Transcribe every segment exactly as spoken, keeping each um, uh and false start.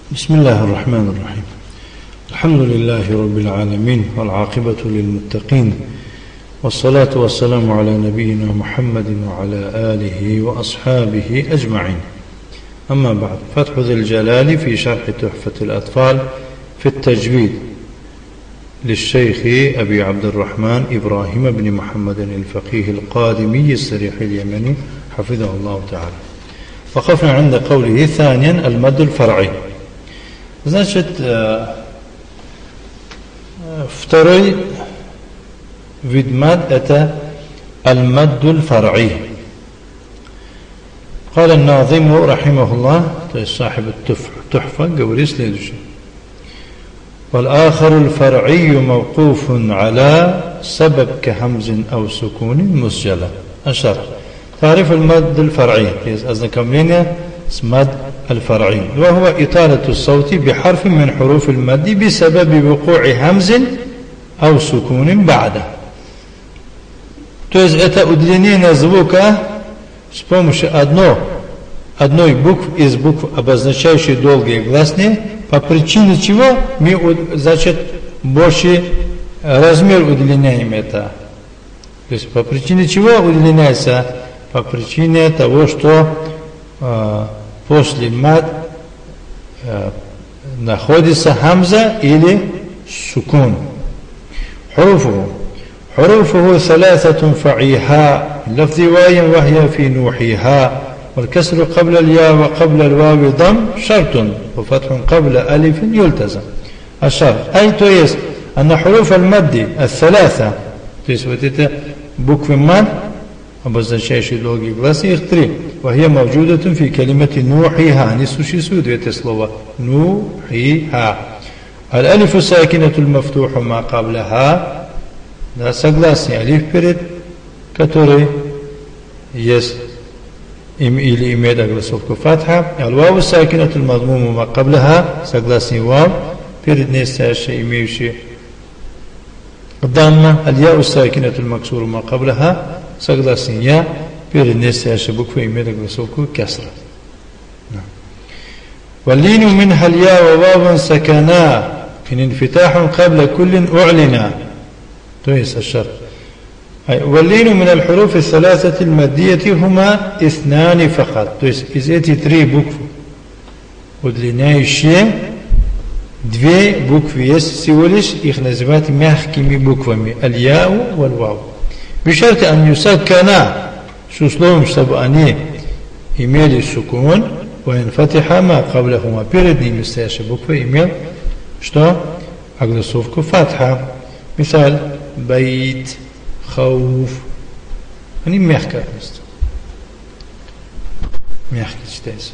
بسم الله الرحمن الرحيم. الحمد لله رب العالمين والعاقبة للمتقين، والصلاة والسلام على نبينا محمد وعلى آله وأصحابه أجمعين. أما بعد، فتح ذي الجلال في شرح تحفة الأطفال في التجويد للشيخ أبي عبد الرحمن إبراهيم بن محمد الفقيه القادمي السريح اليمني حفظه الله تعالى. وقفنا عند قوله ثانيا المد الفرعي. Значит, второй вид мад это المد الفرعي. قال الناظم رحمه الله، то есть صاحب التحفة، говорит следующее: والآخر الفرعي موقوف على سبب كهمز أو سكون مسجلة. الشرح: تعريف المد الفرعي، ознакомление с مد الفرعي، وهو إطالة الصوت بحرف من حروف المد بسبب وقوع همز أو سكون بعده. То есть это удлинение звука с помощью одно, одной буквы из букв, обозначающих долгие гласные, по причине чего мы, значит, больше размер удлиняем это. То есть по причине чего удлиняется? По причине того, что э, после мад э, находится хамза или сукун. حروفه حروفه ثلاثة فعيها لفظ واي وهي في نوحيها، والكسر قبل الياء وقبل الواو ضم شرط، وفتح قبل ألف يلتزم. الشرط أي то есть أن حروف المد الثلاثة، то есть вот это буквы мад, обозначающие долгие гласные, их три. وهي موجودة في كلمة نوحيها. Они существуют в это слово نوحيها. الألف الساكنة المفتوح ما قبلها، да, согласный алиф перед, который есть им или имеет огласовку фатха. الواو الساكنة المضموم ما قبلها، согласный вав перед ней стоящий, имеющий дамма. الياء الساكنة المكسور ما قبلها، согласный я перед ней стоящей буквой имеет огласовку кесра. واللين منها الياء وواو سكنا إن انفتاح قبل كل أعلنا. то есть الشرط واللين من الحروف الثلاثة المادية هما اثنان فقط. то есть из этих три буквы удлиняющие две буквы есть всего лишь, их называют мягкими буквами الياء والواو. بشرط أن يسكنا، с условием, чтобы они имели сукун, وينفتح ما قبلهما, перед ними стоящая буква имел что? Огласовку фатха. Мисаль: байт, хауф. Они мягко относятся, мягко читаются.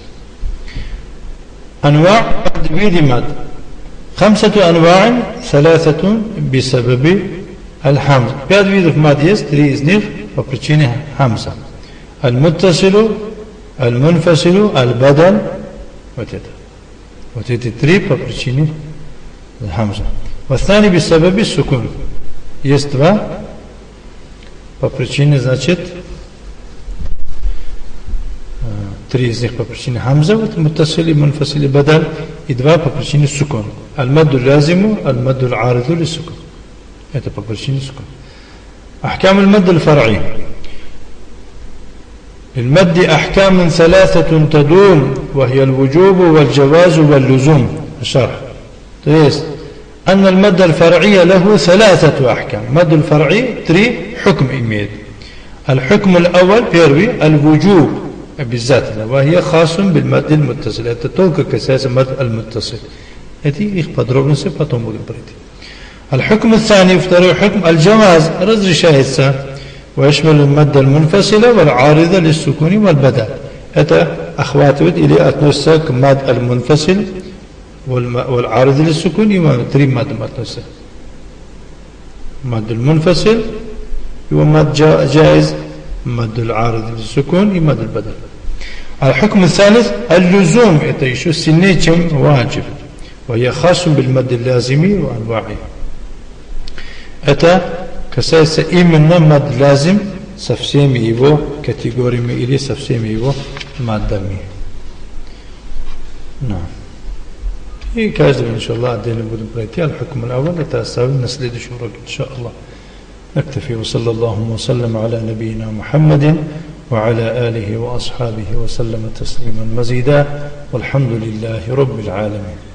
أنواع تجويد مد خمسة أنواع ثلاثة بسبب الحمز. пять видов мад есть, три из них по причине хамза. المتصل, المنفصل, البدل. вот это. вот эти три по причине хамза. والثاني بسبب السكون. есть два по причине, значит, три из них по причине хамза, вот муттасили, мунфасили, бадаль, и два по причине сукун. Аль-мадду лязиму, аль-мадду аль-ариду ли-сукун. это по причине сукун. أحكام المد الفرعي. للمد أحكام ثلاثة تدوم، وهي الوجوب والجواز واللزوم. الشرح: то есть أن المد الفرعي له ثلاثة أحكام. مد الفرعي три حكم имеет. الحكم الأول первый الوجوب обязательно، وهي خاص بالمد المتصل. это только касается мад المتصل. эти их подробности потом будем пройти. الحكم الثاني второй حكم الجواز разрешается، ويشمل المد المنفصل والعارض للسكون والبدل. это охватывает или относится к мад المنفصل والعارض للسكون. и три мад относятся: مد المنفصل ومد جائز، مد العارض للسكون и مد البدل. الحكم الثالث اللزوم. это еще сильнее, чем واجب، وهي خاص بالمد اللازم وأنواعه. это касается именно мад лазим со всеми его категориями или со всеми его маддами. No. هي كاجد إن شاء الله عدينا بدون بريتيا الحكم الأول لتأساوي نسلي دشورك إن شاء الله. نكتفي وصلى الله وسلم على نبينا محمد وعلى آله وأصحابه وسلم تسليما مزيدا والحمد لله رب العالمين.